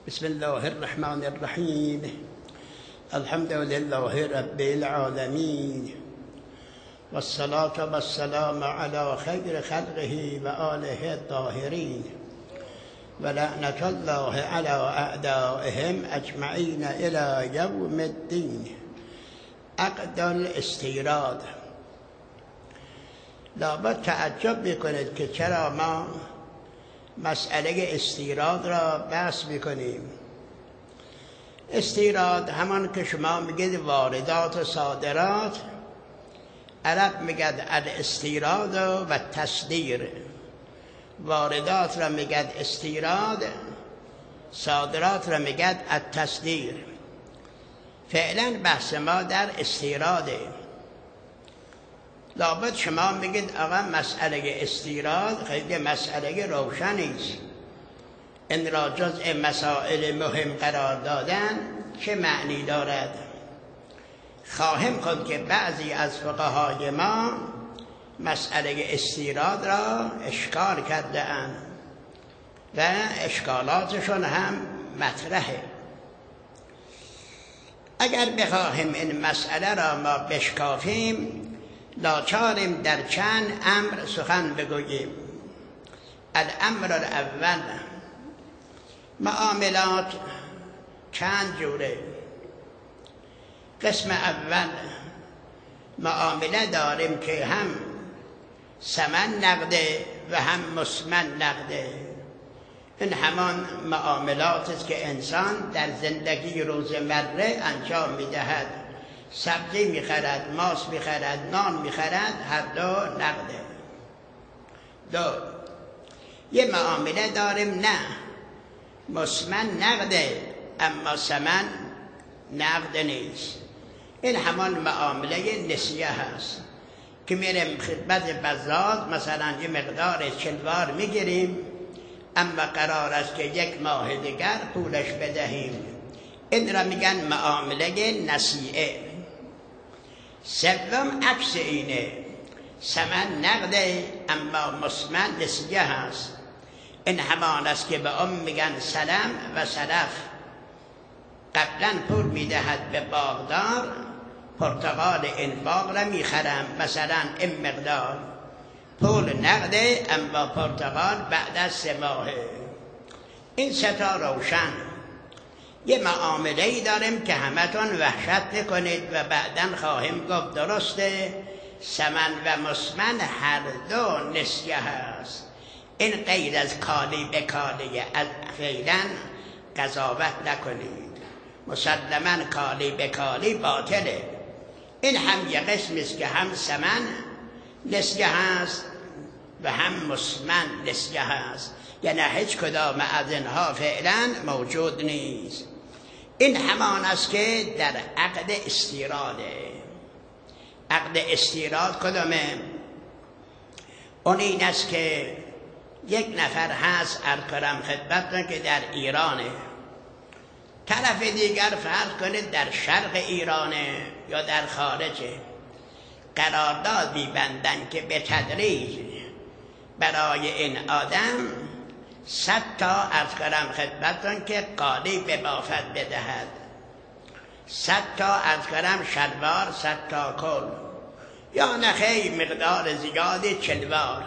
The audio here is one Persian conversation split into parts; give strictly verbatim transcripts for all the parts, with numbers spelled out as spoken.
بسم الله الرحمن الرحیم. الحمد لله رب العالمین والصلاة والسلام علی خیر خلقه و آله الطاهرین و لعنة الله علی اعدائهم اجمعین الی یوم الدین. عقد الاستیراد. لابد تعجب میکنید که چرا ما مسئله استیراد را بحث میکنیم. استیراد همان که شما میگید واردات و صادرات، عرب میگد الاستیراد و تصدیر. واردات را میگد استیراد، صادرات را میگد التصدیر. فعلا بحث ما در استیراده. لابد شما میگید آقا مسئله استیراد خیلی مسئله روشنی است، این را جزء مسائل مهم قرار دادن چه معنی دارد؟ خواهم خود که بعضی از فقهای ما مسئله استیراد را اشکال کرده اند و اشکالاتشون هم مطرحه. اگر بخواهیم این مسئله را ما بشکافیم لاچاریم در چند امر سخن بگوییم. الامر الاول، معاملات چند جوره. قسم اول معامله داریم که هم ثمن نقده و هم مثمن نقده. این همان معاملات است که انسان در زندگی روزمره انجام میدهد. سبزی میخرد، ماست میخرد، نان میخرد، هر دو نقده. دو، یه معامله داریم نه مثمن نقده اما ثمن نقد نیست. این همان معامله نسیه هست که میریم خدمت بزاد، مثلا یه مقدار چلوار میگیریم اما قرار است که یک ماه دیگر پولش بدهیم. این را میگن معامله نسیه. سوم عکس اینه، ثمن نقده اما مثمن نسیه هست. این همان است که به اون میگن سلم و سلف. قبلا پول میدهد به باغدار، پرتقال این باغ را میخرم مثلا این مقدار، پول نقده اما پرتقال بعد از سه ماهه. این ستا روشن. یه معامله ای داریم که همتون وحشت میکنید و بعداً خواهیم گفت درسته، ثمن و مثمن هر دو نسیه هست. این غیر از کالی به کالی، از فعلا قضاوت نکنید. مسلماً کالی به کالی باطله. این هم یه قسم است که هم ثمن نسیه هست و هم مثمن نسیه هست، یعنی هیچ کدام از اینها فعلا موجود نیست. این همان است که در عقد استیراده. عقد استیراد کدامه؟ اون این است که یک نفر هست ارکرم خدمتتون که در ایرانه، طرف دیگر فرض کنید در شرق ایرانه یا در خارجه. قرارداد می‌بندن که به تدریج برای این آدم صد تا از کرم خدمتون که قالی به بافت بدهد، صد تا از کرم شلوار، صد تا کل، یا نخی مقدار زیادی چلوار.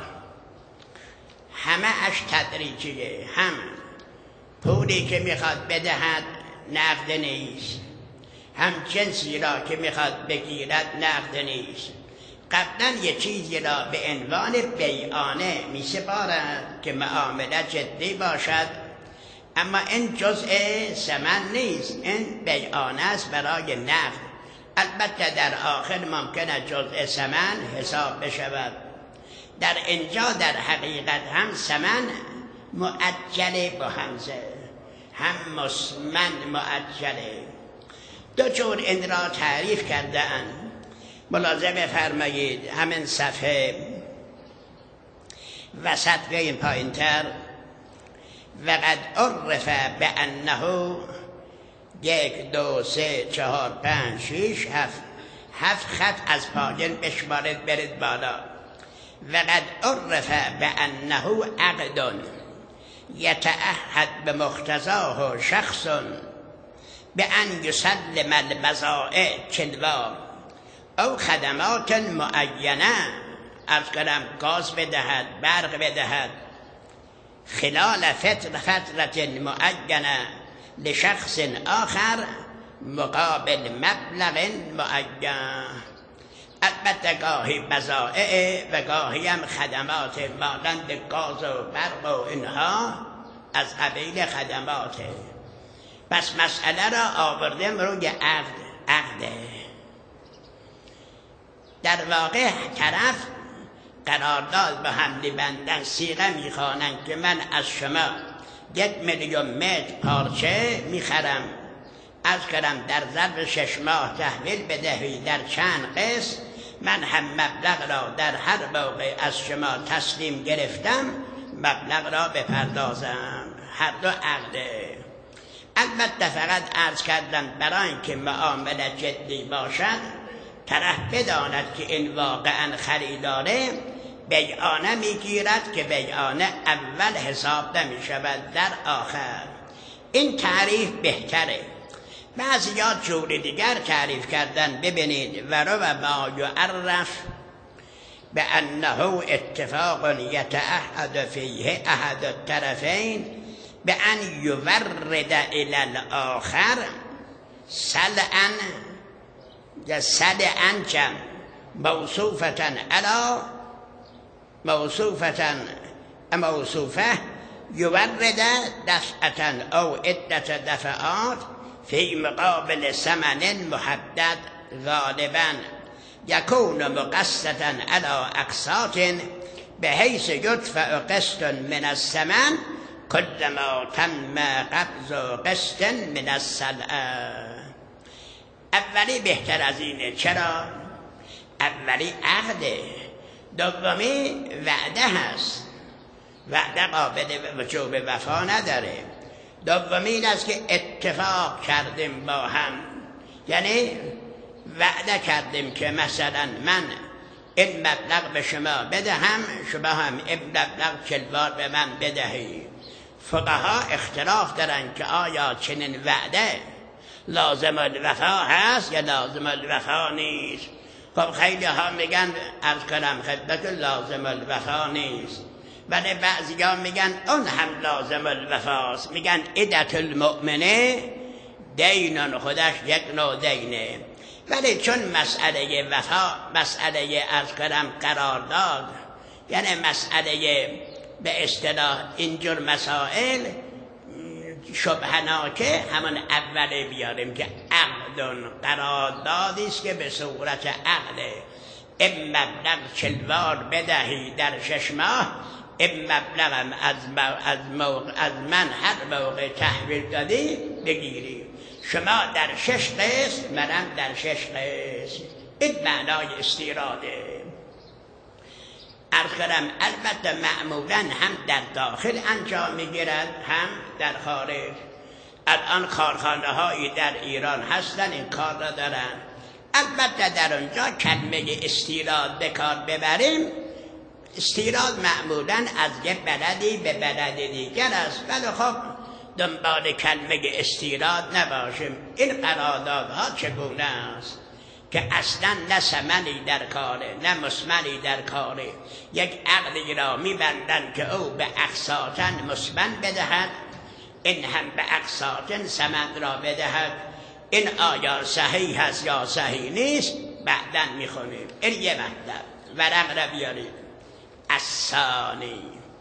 همه اش تدریجیه. هم پولی که میخواد بدهد نقد نیست، هم جنسی را که میخواد بگیرد نقد نیست. قبلا یه چیزی را به عنوان بیعانه می سپارد که معامله جدی باشد، اما این جزء ثمن نیست، این بیعانه است برای نقد. البته در آخر ممکنه جزء ثمن حساب بشود. در اینجا در حقیقت هم ثمن مؤجل با همزه، هم مثمن مؤجله. دو جور این را تعریف کرده اند. ملاحظه فرمایید همین صفحه وسط این پایین تر، وقد عرف به انه یک دو سه چهار پنج شیش هفت هفت خط از پایین بشمارید برید بالا. وقد عرف به انه عقد یتعهد به مقتضاه شخص به ان یسلم البضائع کلوا او خدمات معینه، عرض کردم گاز بدهد، برق بدهد، خلال فتر فترت معینه لشخص آخر مقابل مبلغ معین. البته گاهی بضائع و گاهی هم خدمات مانند گاز و برق و اینها از قبیل خدماته. پس مسئله را آوردیم روی عقد. عقده در واقع طرف قرارداد با هم می‌بندن، صیغه میخوانند که من از شما یک میلیون متر پارچه میخرم، از کردم در ظرف شش ماه تحویل بدهی در چند قسط، من هم مبلغ را در هر موقع از شما تسلیم گرفتم مبلغ را بپردازم. هر دو عقده. البته فقط عرض کردم برای اینکه معامله جدی باشد طرف بداند که این واقعا خریداره بیعانه میگیرد که بیعانه اول حساب نمی شود در آخر. این تعریف بهتره. بعضی ها جور دیگر تعریف کردن. ببینید ورو ما یعرف به انه اتفاق یتعهد فیه احد الطرفین به ان یورد الی الاخر سلعا یا سلعا جم موصوفتا علا موصوفتا موصوفه یورد دفعتا او عدت دفعات فی مقابل ثمن محدد غالبا یکون مقسطا علی اقساط به حیث یدفع قسط من الثمن کلما تم قبض قسط من السلعه. اولی بهتر از اینه. چرا؟ اولی عقده، دومی وعده هست. وعده قابل وجوب وفا نداره. دومی این است که اتفاق کردیم با هم، یعنی وعده کردیم که مثلا من این مبلغ به شما بدهم، شما هم این مبلغ چلوار به من بدهی. فقها اختلاف دارن که آیا چنین وعده لازم الوفا هست یا لازم الوفا نیست. خب خیلی ها میگن عرض کنم خدمت لازم الوفا نیست، ولی بعضی ها میگن اون هم لازم الوفاست. میگن عدت المؤمنه دینان، خودش یک نوع دینه. ولی چون مسئله وفا مسئله عرض کنم قرارداد، یعنی مسئله به اصطلاح اینجور مسائل شبهناکه، همون اوله بیاریم که عقد قراردادی است که به صورت عقده. این مبلغ چلوار بدهی در شش ماه، این مبلغ از, از, از من هر موقع تحویل دادی بگیری. شما در شش قسط، منم در شش قسط. این معنای استیراده. عرض کردم البته معمولا هم در داخل انجام میگیرد هم در خارج. الان کارخانه هایی در ایران هستن این کار را دارن. البته در اونجا کلمه استیراد به کار ببریم، استیراد معمولا از یک بلدی به بلد دیگر است، ولی خب دنبال کلمه استیراد نباشیم. این قراردادها چگونه است که اصلا نه ثمنی در کاره نه مثمنی در کاره. یک عقدی را میبندن که او به اقساطاً مثمن بدهد، این هم به اقساطاً ثمن را بدهد. این آیا صحیح هست یا صحیح نیست بعداً میخونیم. این یه مطلب. ورق را بیارید. الثانی،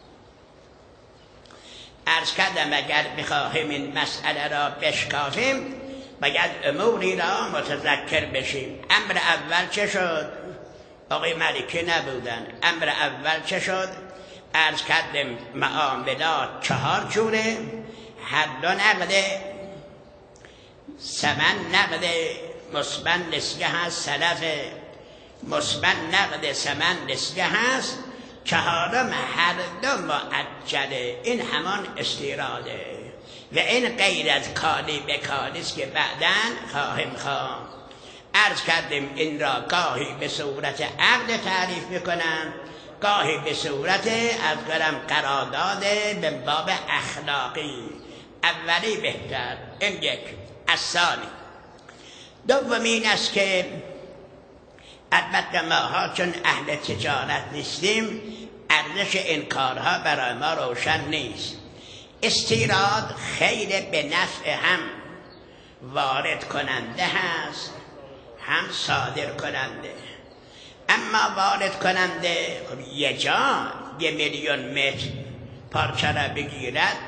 عرض کردم اگر بخواهیم این مسئله را بشکافیم باید اموری را متذکر بشیم. امر اول چه شد؟ آقای ملکی نبودن. امر اول چه شد؟ عرض کردیم معاملات چهار جوره. هر دو نقده، ثمن نقده، مثمن نسیه هست، سلف مثمن نقده، ثمن نسیه هست. چهارم هر دو معجله. این همان استیراده و این غیر از کالی به کالی است که بعداً خواهیم خواهم. عرض کردیم این را گاهی به صورت عقد تعریف میکنن، گاهی به صورت از گرم قرارداد به باب اخلاقی، اولی بهتر. این یک. الثانی، دومین است که البته ماها چون اهل تجارت نیستیم ارزش این کارها برای ما روشن نیست. استیراد خیر به نفع هم وارد کننده هست هم صادر کننده. اما وارد کننده خب یه جا یه میلیون متر پارچه را بگیرد،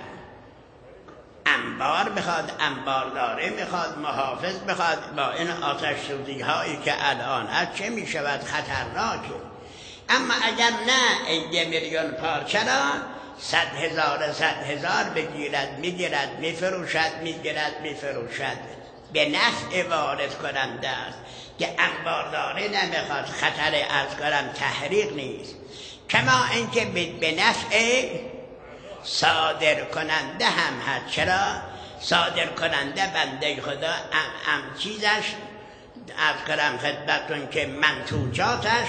انبار بخواد، انبارداره میخواد، محافظ بخواد، با این آتش سوزی هایی که الان هست چه میشود؟ خطرناکه. اما اگر نه این یه میلیون پارچه را صد هزار صد هزار بگیرد، میگیرد میفروشد، میگیرد میفروشد، به نفع وارد کننده است که انبارداره نمیخواد، خطر از کنم تحریق نیست. کما اینکه به نفع صادر کننده هم هست. چرا؟ صادر کننده بنده خدا ام, ام چیزش از کنم خدمتون که منتوجاتش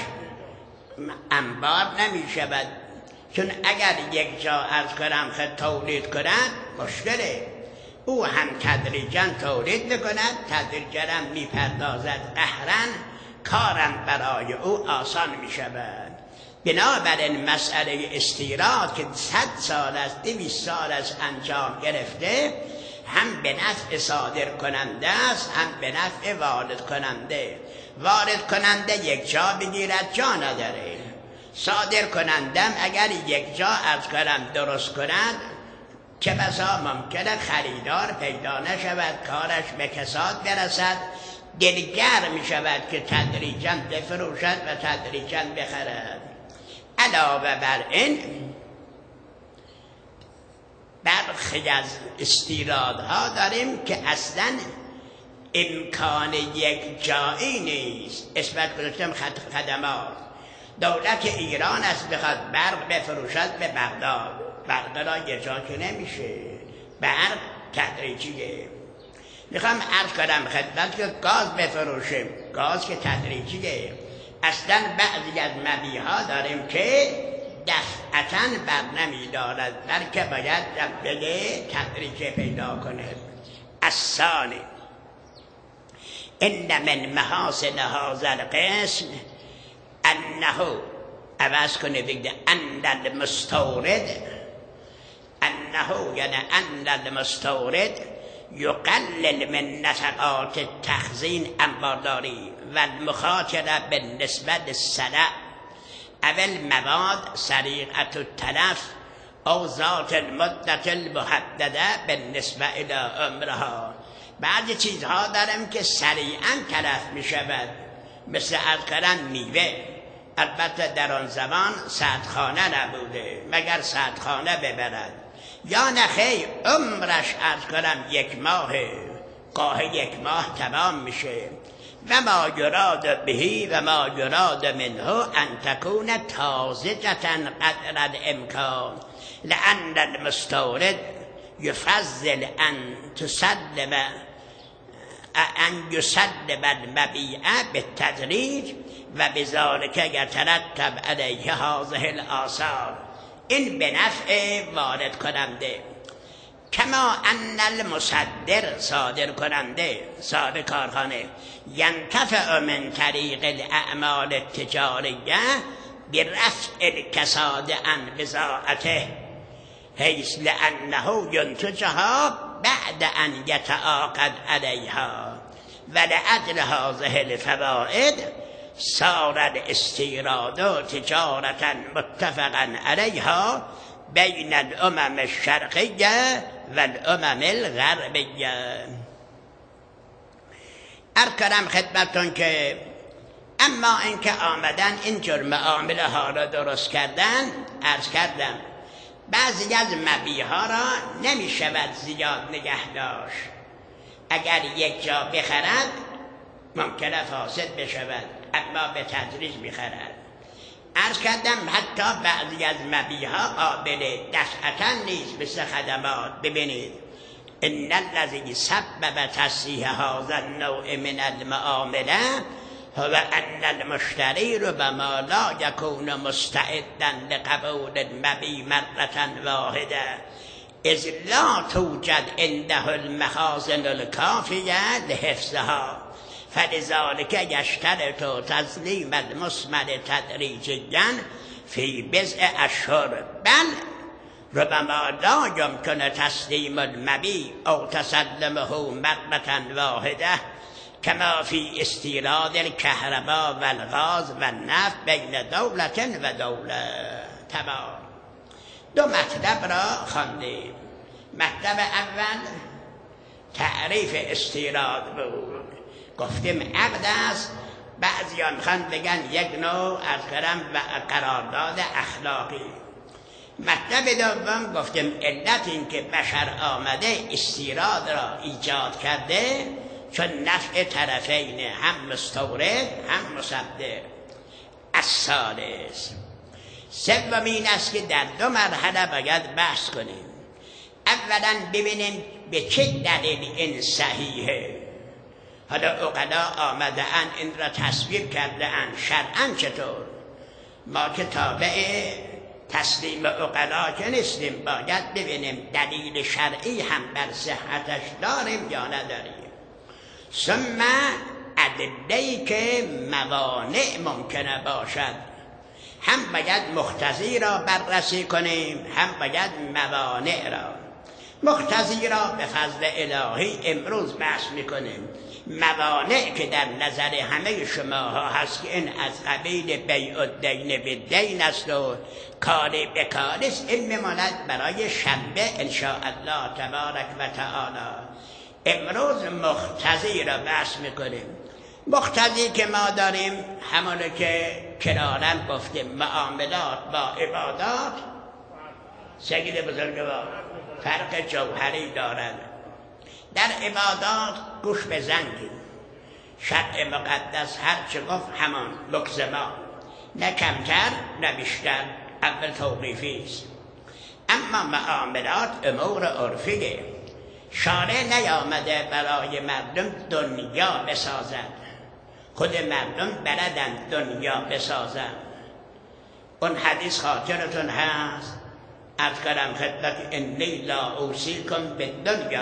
انبار نمی شود، چون اگر یک جا از کنم خد تولید کند مشکله. او هم تدریجا تولید میکند، تدریجا هم میپردازد، قهرن کارم برای او آسان میشود. بنابراین مسئله استیراد که صد سال است، دویست سال است انجام گرفته، هم به نفع صادر کننده است هم به نفع وارد کننده. وارد کننده یک جا بگیرد جا نداره، صادر کنندم اگر یک جا از کنم درست کند چه بسا ممکنه خریدار پیدا نشود، کارش به کساد برسد، دلگر می شود که تدریجاً بفروشد و تدریجاً بخرد. علاوه بر این برخی از استیرادها داریم که اصلاً امکان یک جایی نیست. اسمت گذاشتم خدمات. دولت ایران است بخواد برق بفروشد به بغداد، برق را یه جا که نمیشه، برق تدریجیه. میخوام عرض کنم خدمت که گاز بفروشیم، گاز که تدریجیه. اصلا بعضی از مبیع‌ها داریم که دفعتاً بر نمیدارد، بلکه باید بگه تدریجی پیدا کنه. الثانی ان من محاسن هذا القسم انه عوض کنه بگه ان المستورد، انه یعنی ان المستورد یقلل من نفقات التخزین انبارداری و المخاطره بالنسبه للسلع اول مواد سریعه التلف او ذات المدت المحدده بالنسبه الى عمرها. بعضی چیزها دارم که سریعا تلف می شود، مثل از قرن میوه. البته در آن زمان صدخانه نبوده مگر صدخانه ببرد، یا نخیر عمرش از کنم یک ماه، گاه یک ماه تمام میشه. و ما یراد بهی و ما یراد منه ان تکون تازجة قدر الامکان لان المستورد یفضل ان تسلم ان یسلم المبیع بالتدریج و بذلك یترتب علیه هذه الآثار. این به نفع وارد کننده. کما ان المصدر صادر کننده، صادر کارخانه، ینتفع من طریق الاعمال التجاریه برفع الکساد عن بضاعته حیث لانه ینتجها بعد ان یتعاقد علیها و لأجل هذه الفوائد صار الاستیراد تجارة متفقا علیها بین الامم الشرقیه و الامم الغربیه. ارکرم خدمتون که اما اینکه آمدن اینجور معامله ها را درست کردن، عرض کردم بعضی از مبیع‌ها را نمی شود زیاد نگه داشت. اگر یک جا بخرد ممکنه فاسد بشود، اما به تدریج میخرد. عرض کردم حتی بعضی از مبیع‌ها قابل دفعتاً نیست، مثل خدمات. ببینید ان الذی سبب تصحیح هذا النوع من المعامله هو ان المشتری ربما لا یکون مستعدا لقبول المبیع مرة واحده اذ لا توجد عنده المخازن الکافیه لحفظها فلذلك یشترط تسلیم المثمر تدریجیا فی بضع اشهر بل ربما لا يمكن تسلیم المبیع او تسلمه مرة واحده کما فی استیراد الکهرباء و الغاز و النفت بین دولت و دولت. تمام. دو مطلب را خواندیم. مطلب اول تعریف استیراد بود. گفتیم عقد است، بعضیان میخوان بگن یک نوع از کرم و قرارداد اخلاقی. مطلب دوم گفتیم علت این که بشر آمده استیراد را ایجاد کرده چون نفع طرفین هم مستورد هم مصدر. الثالث سومین است که در دو مرحله باید بحث کنیم. اولا ببینیم به چه دلیل این صحیحه. حالا عقلا آمده اند این را تصویب کرده اند، شرعاً چطور؟ ما که تابع تسلیم عقلا که نیستیم، باید ببینیم دلیل شرعی هم بر صحتش داریم یا نداریم. ثم ادله‌ای که موانع ممکنه باشد هم باید مقتضی را بررسی کنیم، هم باید موانع را. مقتضی را به فضل الهی امروز بحث میکنیم. موانع که در نظر همه شماها هست که این از قبیل بیع الدین بالدین است و کار به کار است، این میماند برای شنبه انشاءالله تبارک و تعالی. امروز مقتضی را بحث میکنیم. مقتضی که ما داریم همونه که کنارن گفتیم، معاملات با عبادات سید بزرگوار فرق جوهری دارند. در عبادات گوش بزنگیم، شرع مقدس هر چه گفت همان مکزما، نه کمتر نه بیشتر، اول توقیفی است. اما معاملات امور عرفیه. شارع نیامده برای مردم دنیا بسازد، خود مردم بلدن دنیا بسازن. اون حدیث خاطرتون هست، از کلم خدمت انی لا اوصیکم بالدنیا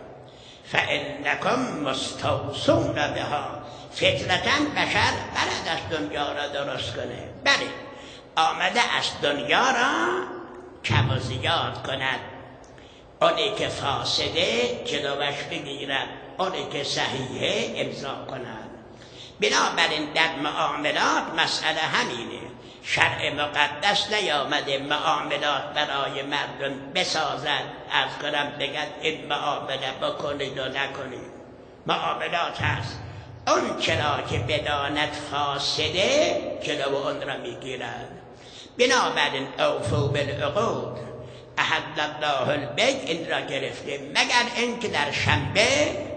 فانکم مستوصون بها. فطرتاً بشر بلد است دنیا را درست کنه، بله آمده است دنیا را کم و زیاد کند. اونی که فاسده جلوش بگیرد، اونی که صحیحه امضا کند. بنابراین در معاملات مسئله همینه. شرع مقدس نیامده معاملات برای مردم بسازد، از کنم بگد این معامله بکنید و نکنید. معاملات هست، اون چرا که بداند فاسده جلو اون را میگیرد. بنابراین اوفوا بالعقود، احل الله البیع این را گرفته، مگر اینکه در شنبه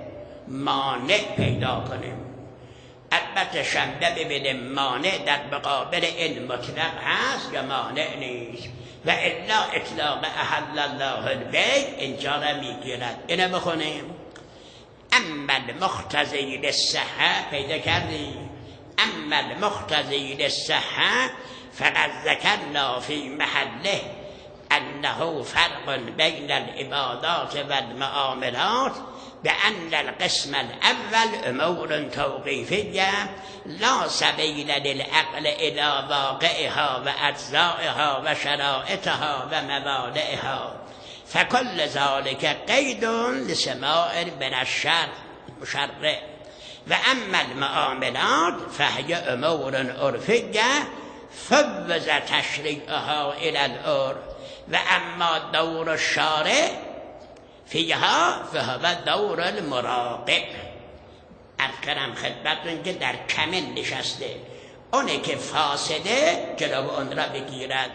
مانع پیدا کنیم. البته شنبه ببینیم مانع در مقابل این مطلق هست یا مانع نیست، و الا اطلاق احل الله البیع اینجا را میگیرد. اینو بخونیم. اما المقتضی للصحة، پیدا کردیم. اما المقتضی للصحة فقد ذکرنا فی محله انه فرق بین العبادات و المعاملات بأن القسم الأول أمور توقيفية لا سبيل للعقل إلى واقعها وأجزائها وشرائطها ومبادئها، فكل ذلك قيد لسماع من الشرع مشرع. وأما المعاملات فهي أمور عرفية فوز تشريعها إلى العرف، وأما دور الشارع فیها فهو دور المراقب. اذکرم خدمتون که در کمن نشسته، اونه که فاسده جلو اون را بگیرد.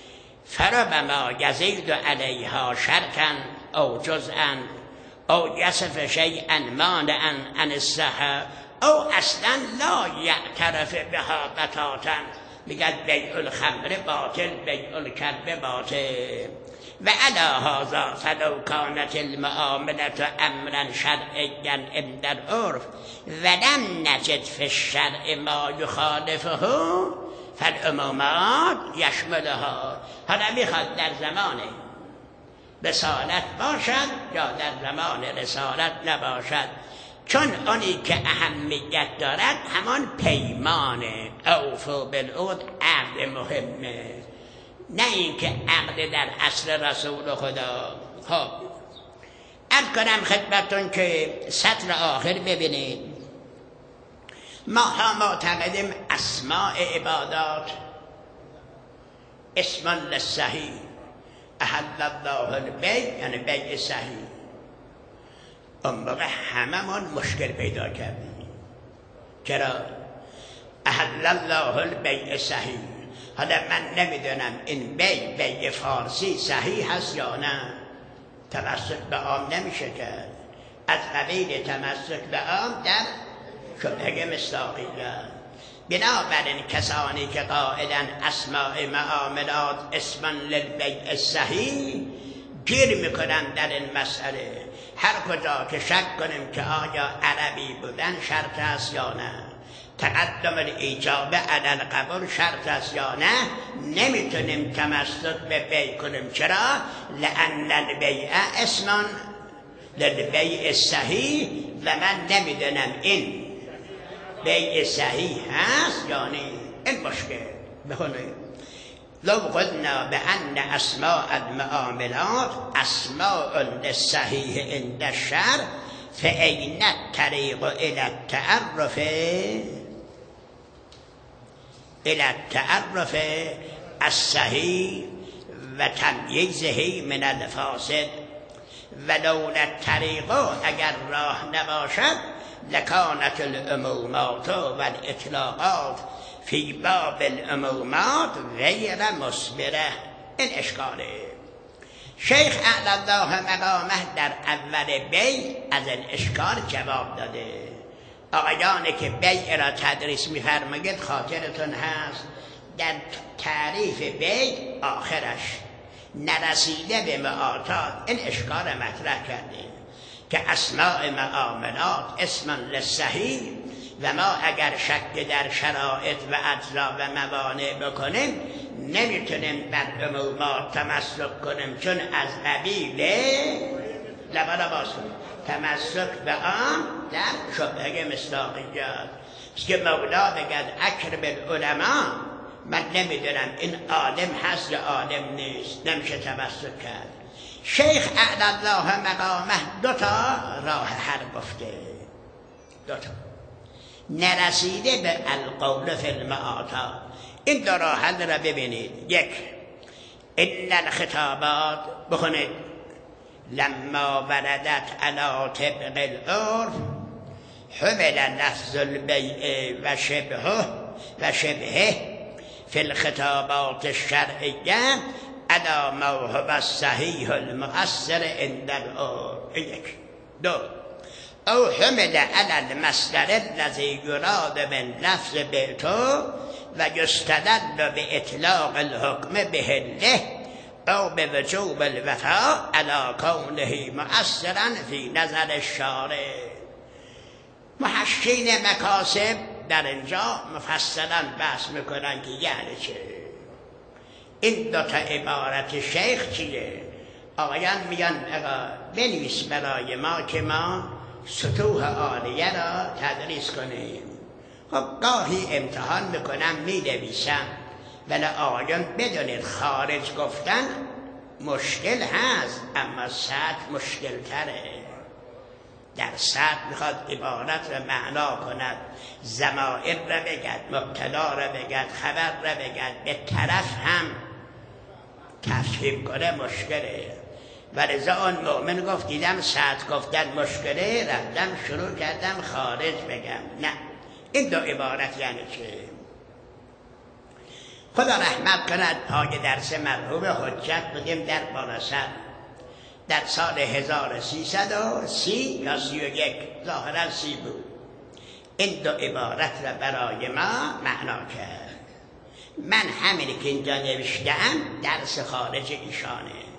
فربما یزید علیها شرکا او جزءا او یصف شیئا مانعا عن الصحة او اصلا لا یعترف بها بتاتا. میگد بیع الخمر باطل، بیع الکلب باطل. و علی هذا فلو کانت المعامله امرا شرعیا عند العرف ولم نجد فی الشرع ما یخالفه فالعمومات یشملها. حالا میخواد در زمان رسالت باشد یا در زمان رسالت نباشد، چون آنی که اهمیت دارد همان پیمانه، اوفوا بالعقد، عقد مهمه، نه اینکه عقد در اصل رسول خدا. خب عرض کنم خدمتون که سطر آخر ببینید. ما ها معتقدیم اسماء عبادات اسم للصحیح، احل الله البیع یعنی بیع صحیح. اون موقع هممون مشکل پیدا کردیم. چرا؟ احل الله البیع صحیح. حالا من نمیدونم این بیع بیع فارسی صحیح هست یا نه. تمسک به عام نمیشه کرد. از قبیل تمسک به عام در شبهه مصداقیه. بنابراین کسانی که قائلن اسماء معاملات اسما للبیع صحیح گیر میکنن در این مسئله. هر کجا که شک کنیم که آیا عربی بودن شرط است یا نه، تقدم الایجاب علی القبول شرط است یا نه، نمیتونیم تمسک به بیع کنیم. چرا؟ لأن البیع اسم للبیع صحیح و من نمیدونم این بیع صحیح هست یا نه. این مشکل. بخونید لو قلنا بأن اسماء المعاملات اسماء للصحیح عند الشرع فأين الطريق إلى التعرف إلى التعرف الصحيح وتمييزه من الفاسد. ولولا الطريق اگر راه نباشد لكانت العمومات والاطلاقات في باب العمومات غیر مثمره. این اشکاله. شیخ اعلی الله مقامه در اول بیع از این اشکال جواب داده. آقایانی که بیع را تدریس می‌فرمایید خاطرتون هست در تعریف بیع آخرش نرسیده به معاطات این اشکال مطرح کردیم که اسماء معاملات اسم للصحیح و ما اگر شک در شرایط و اجزا و موانع بکنیم نمیتونیم بر عمومات تمسک کنیم، چون از قبیل لبالا باز کنیم تمسک به آن در شبهه مصداقیت. بس که مولا بگد اکرم العلماء، من نمیدونم این عالم هست یا عالم نیست، نمیشه تمسک کرد. شیخ اعلی الله مقامه دوتا راه حل گفته، دوتا نرسیده به القول فی المعاطات. این دو راه حل را ببینید. یک، ان الخطابات بخونید لما وردت علی طبق العرف حمل لفظ البیع و شبهه و شبهه فی الخطابات الشرعیه علی ما هو الصحیح المؤثر عند العرف. یک. دو، او حمل علی المصدر الذي يراد من لفظ بیت و یستدل به اطلاق الحکم بهله او به وجوب الوفاء علی کونه مؤثرا فی نظر الشارع. محشین مکاسب در اینجا مفصلا بحث میکنن که یعنی چه این دوتا عبارت شیخ چیه. آقایان میگن بنویس برای ما که ما سطوح عالیه را تدریس کنیم. خب گاهی امتحان میکنم مینویسم، ولی آقایان بدونید خارج گفتن مشکل هست، اما سطح مشکل تره. در سطح میخواد عبارت را معنا کند، ضمائر را بگد، مبتدا را بگد، خبر را بگد، به طرف هم تفهیم کنه مشکله. ولذا آن مؤمن گفت دیدم سطح گفتن مشکله، رفتم شروع کردم خارج بگم. نه، این دو عبارت یعنی چه؟ خدا رحمت کند پای درس مرحوم حجت بودیم در بالاسر در سال هزار و سیصد و سی یا سی و یک، ظاهرا سی بود. این دو عبارت را برای ما معنا کرد. من همینی که اینجا نوشتم درس خارج ایشانه.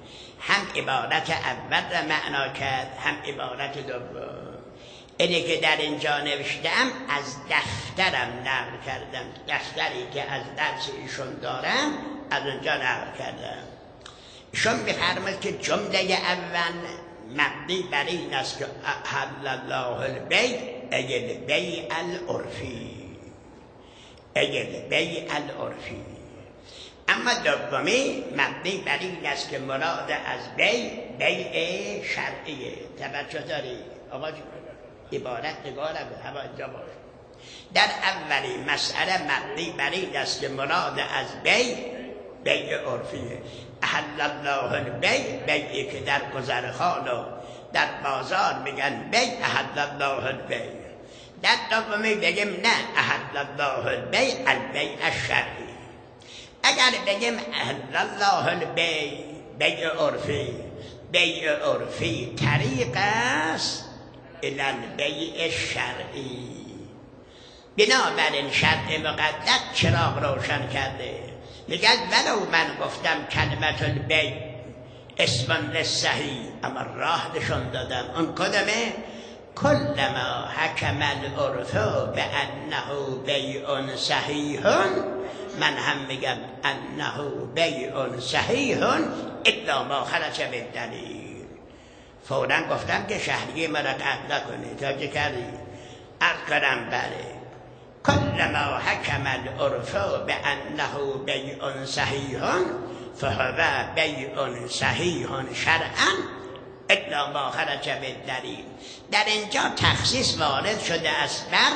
هم عبارت اول را معنا کرد هم عبارت دوم. اینی که در اینجا نوشتم از دفترم نقل کردم، دفتری که از درس ایشون دارم از اونجا نقل کردم. ایشون می‌فرماید که جمله اول مبنی بر این است که احل الله البیع ای البیع العرفی، ای البیع العرفی. اما دومی مبنی بر این است که مراد از بیع بیع شرعیه. توجه داری آقا جون؟ عبارت نگارم هوا اینجا باش. در اولی مسئله مبنی بر این است که مراد از بیع بیع عرفیه. احل الله البیع، بیعی که در گذرخان و در بازار میگن بیع، احل الله البیع. در دومی بگیم نه، احل الله البیع البیع الشرعی. اگر بگیم احل الله البیع بیع عرفی، بیع عرفی طریق است الی البیع الشرعی. بنابراین شرع مقدس چراغ روشن کرده. میگه ولو من گفتم کلمت البیع اسم للصحیح، اما راه نشون دادم. اون کدومه؟ کلما حکم العرف بانه بیع صحیح، من هم میگم انه بیع صحیح الا ما خرج بالدلیل. فوراً گفتم که شهریه مرا قطع نکنی. توجه کردی؟ عرض کنم بله. کلما حکم العرف بانه بیع صحیح فهو بیع صحیح شرعا الا ما خرج بالدلیل. در اینجا تخصیص وارد شده است بر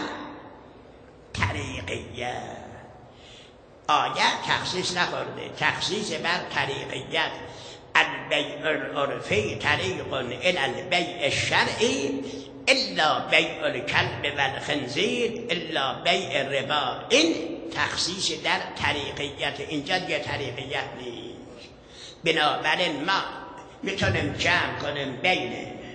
طریقیت. آیت تخصیص نخورده، تخصیص بر طریقیت. البیع العرفی طریق الی البیع الشرعی الا بیع الکلب و الخنزیر الا بیع الربا. این تخصیص در طریقیت. اینجا دیگه طریقیت نیست. بنابراین ما میتونیم جمع کنیم بین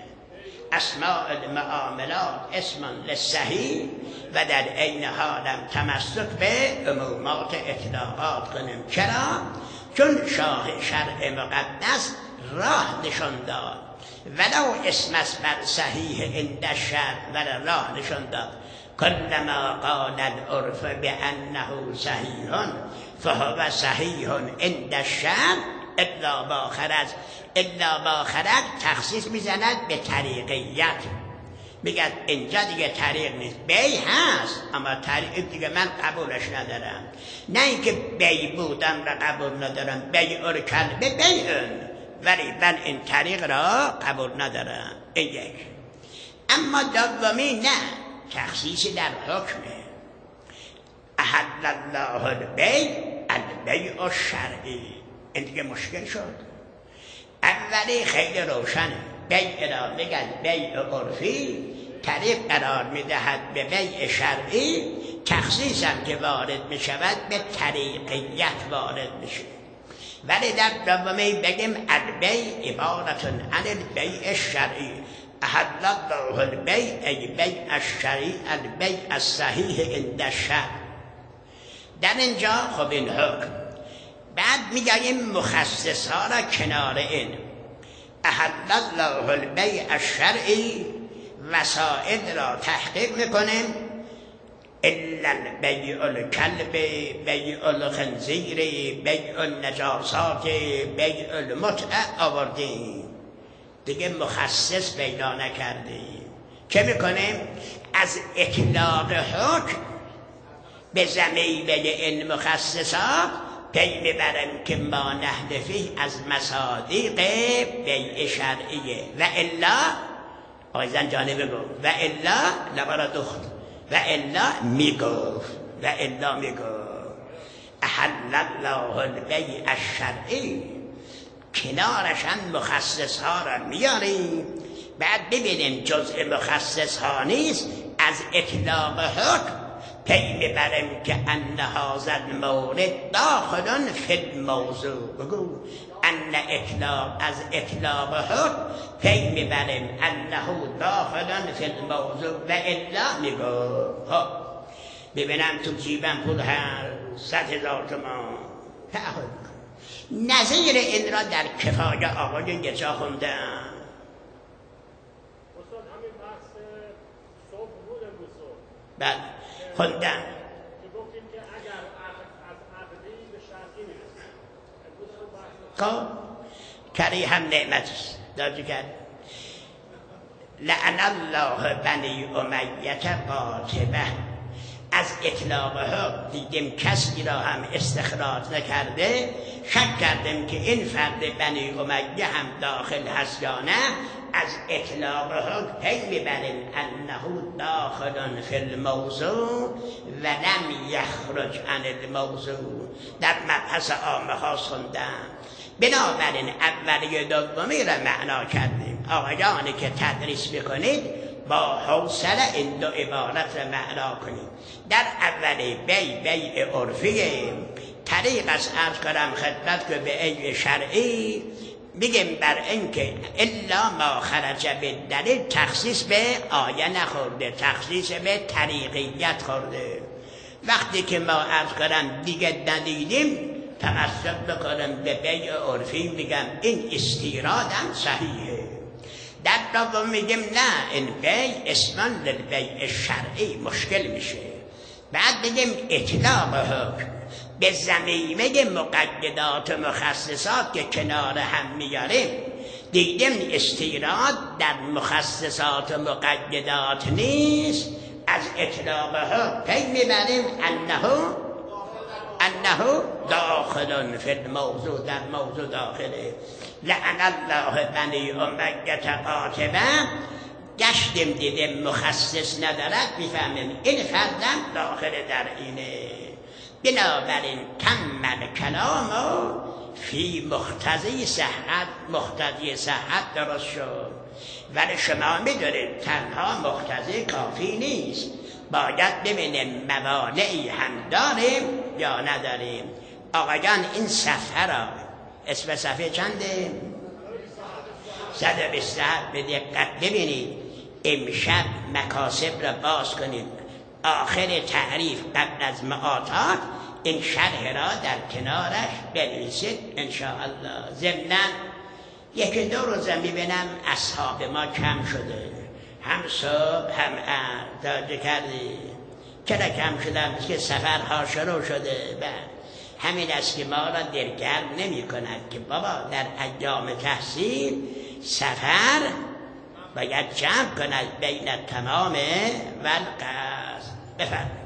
اسماء المعاملات اسم للصحیح و در عین حالم تمسک به عمومات اطلاقات کنیم. چرا؟ چون شاه شرع مقدس راه نشان داد. ولو اسم است بر صحیح عند الشرع ولی راه نشان داد. کلما قال العرف بانه صحیح فهو صحیح عند الشرع الا ما خرج. الا ما خرج تخصیص میزند به طریقیت. میگه اینجا دیگه طریق نیست، بی هست اما طریق دیگه من قبولش ندارم. نه اینکه بی بودم را قبول ندارم، بیع الکلب بیع، ولی من این طریق را قبول ندارم. این یک. اما دومی نه، تخصیصی در حکمه. احل الله البیع البیع الشرعی. این دیگه مشکل شد. اولی خیلی روشنه، بیع را میگن بیع عرفی، طریق قرار میدهد به بیع شرعی. تخصیص هم که وارد میشود به طریقیت وارد میشه. ولی در دومی بگیم البیع عبارت عن البیع الشرعی. احل الله البیع ای بیع الشرعی البیع الصحیح عند الشرع. در اینجا خب این حکم. بعد میگیم مخصص ها را کنار این. احل الله البیع الشرعی، وسائل را تحقیق میکنیم. الا البیع الکلب، بیع الخنزیر، بیع النجاسات، بیع المتع آوردیم. دیگه مخصص پیدا نکردیم. چه میکنیم؟ از اطلاق حکم به ضمیمه این مخصصات پی میبرم که ما نحدفی از مصادیق بیع شرعیه. و الا آقای زنجانی بگو و الا لبارا دخت و الا میگفت و الا میگفت احل الله البیع الشرعی. کنارشن مخصص ها را میاریم. بعد ببینیم جزء مخصص ها نیست، از اطلاق حکم پی میبریم که ان هذا المورد داخل فی الموضوع. بگو ان اطلاق، از اطلاق حکم پی میبریم انه داخل فی الموضوع و الا میگو. خب ببینم تو جیبم پول هر صد هزار تومان نظیر این را در کفایه آقایون یه جا خوندم. استاد همین بحث صبح بود امروز صبح بله خوندم که گفتیم که اگر از عقدی به شرطی میرسید امروز صبح بحث خب کری هم نعمت است داجی کرد. لعن الله بنی امیت قاطبه. از اطلاقها دیدیم کسی را هم استخراج نکرده، شک کردیم که این فرد بنی امیه هم داخل هست یا نه. از اطلاقها پی میبریم انه داخل فی الموضوع و لم یخرج عن الموضوع. در مبحث عامه ها خوندم. بنابراین اولی دومی را معنا کردیم. آقایانی که تدریس میکنید با حوصله این دو عبارت را معنا کنید. در اولی بی بی عرفی طریق از عرض کنم خدمت که به ای شرعی بگیم بر اینکه الا ما خرج به دلیل تخصیص به آیه نخورده، تخصیص به طریقیت خورده. وقتی که ما عرض کنم دیگه ندیدیم تمسک بکنم به بیع عرفی میگم این استیرادم صحیحه. در دوم میگیم نه این بیع اسمان للبیع شرعی مشکل میشه. بعد بگیم اطلاق حکم به ضمیمه مقیدات و مخصصات که کنار هم میاریم دیدیم استیراد در مخصصات و مقیدات نیست. از اطلاق حکم پی میبریم انه انه داخل فی الموضوع، در موضوع داخله. لعن الله بنی امیه قاطبه. گشتیم دیدیم مخصص ندارد میفهمیم این فردم داخل در اینه. بنابراین کمل کلام فی مقتضی صحت، مقتضی صحت درست شد. ولی شما میدونید تنها مقتضی کافی نیست، باید ببینیم موانعی هم داریم یا نداریم. آقایان این صفحه را اسم صفحه چنده؟ صد و بیست و هفت به دقت ببینید. امشب مکاسب را باز کنید. آخر تعریف قبل از معاطات این شرح را در کنارش بنویسید انشاءالله. ضمناً یکی دو روز میبینم اصحاب ما کم شده، هم صبح هم داده کردی. چرا کم شدم؟ که سفرها شروع شده. بعد همین است که ما را دلگرم نمی کند که بابا در ایام تحصیل سفر باید جمع کند بین تمام و القصد. بفرمایید.